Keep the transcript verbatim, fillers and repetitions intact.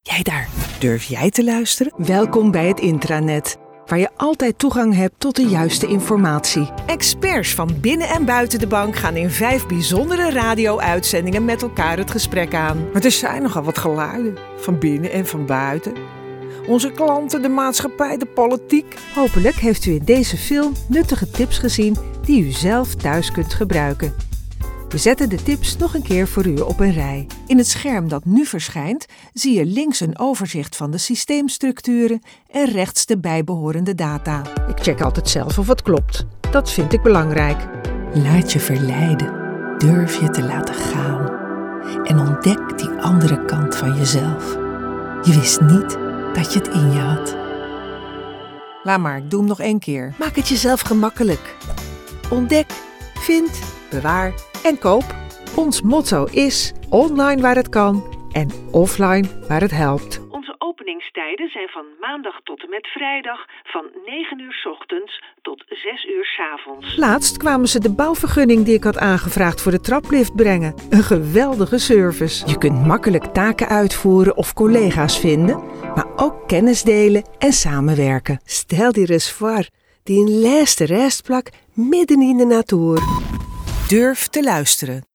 Jij daar, durf jij te luisteren? Welkom bij het intranet, waar je altijd toegang hebt tot de juiste informatie. Experts van binnen en buiten de bank gaan in vijf bijzondere radio-uitzendingen met elkaar het gesprek aan. Maar er zijn nogal wat geluiden, van binnen en van buiten. Onze klanten, de maatschappij, de politiek. Hopelijk heeft u in deze film nuttige tips gezien die u zelf thuis kunt gebruiken. We zetten de tips nog een keer voor u op een rij. In het scherm dat nu verschijnt zie je links een overzicht van de systeemstructuren en rechts de bijbehorende data. Ik check altijd zelf of het klopt. Dat vind ik belangrijk. Laat je verleiden. Durf je te laten gaan. En ontdek die andere kant van jezelf. Je wist niet dat je het in je had. Laat maar, ik doe hem nog één keer. Maak het jezelf gemakkelijk. Ontdek, vind, bewaar en koop. Ons motto is online waar het kan en offline waar het helpt. Onze openingstijden zijn van maandag tot en met vrijdag van negen uur 's ochtends tot zes uur 's avonds. Laatst kwamen ze de bouwvergunning die ik had aangevraagd voor de traplift brengen. Een geweldige service. Je kunt makkelijk taken uitvoeren of collega's vinden, maar ook kennis delen en samenwerken. Stel die eens voor, die een laatste restplak midden in de natuur. Durf te luisteren.